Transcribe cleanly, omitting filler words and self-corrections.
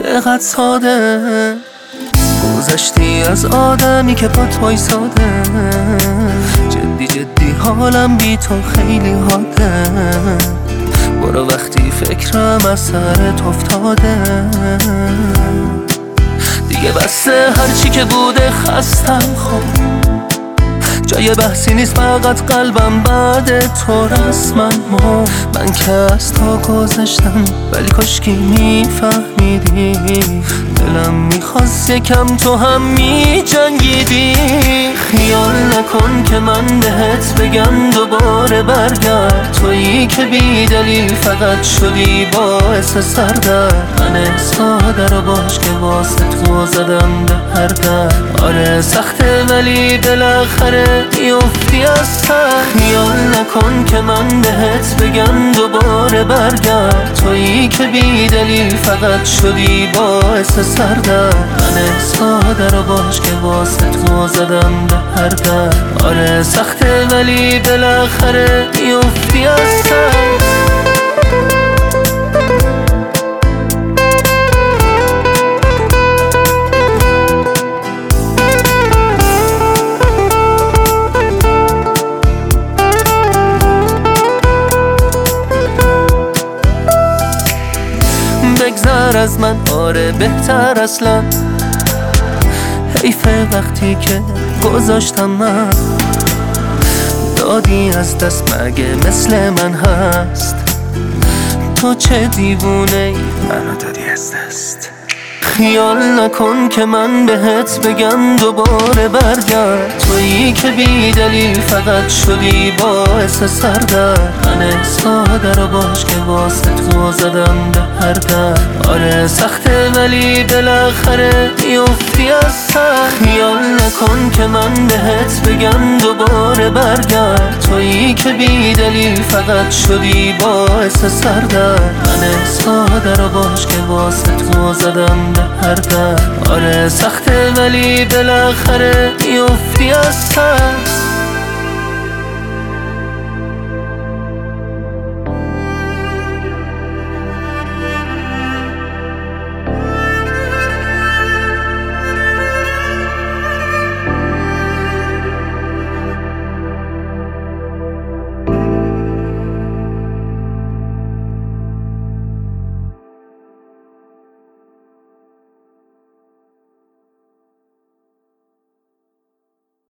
چقدر ساده گذشتی از آدمی که پات وایساده. جدی جدی حالم بی تو خیلی حاده. برو وقتی فکرم از سرت افتاده. دیگه بسه هرچی که بوده خستم خب. جای بحثی نیست فقط قلبم بعد تو رسما من که از تو گذشتم ولی کاشکی میفهمیدی. دلم میخواست یکم تو هم میجنگیدی. خیال نکن که من بهت بگم دوباره برگرد. تویی که بی دلیل فقط شدی باعث سردرد. من ساده رو باش که واسه تو زدم به هر در. آره سخته ولی بالاخره میافتی از سر. خیال نکن که من بهت بگم دوباره برگرد. تویی که بی دلیل فقط شدی باعث سردرد. من ساده رو باش که واسه تو زدم به هر در. آره سخته ولی بالاخره میافتی از سر. بگذر از من آره بهتر اصلا. حیفه وقتی که گذاشتم من. دادی از دست مگه مثل من هست. تو چه دیوونه ای منو دادی از دست. خیال نکن که من بهت بگم دوباره برگرد. تویی که بی دلیل فقط شدی باعث سردرد. من ساده رو باش که واسه تو زدم به هر در. آره سخته ولی بالاخره میافتی از سر. خیال نکن که من بهت بگم دوباره برگرد. تویی که بی دلیل فقط شدی باعث سردرد. من ساده رو باش که واسه تو زدم به هر در. آره سخته ولی بالاخره میافتی از سر.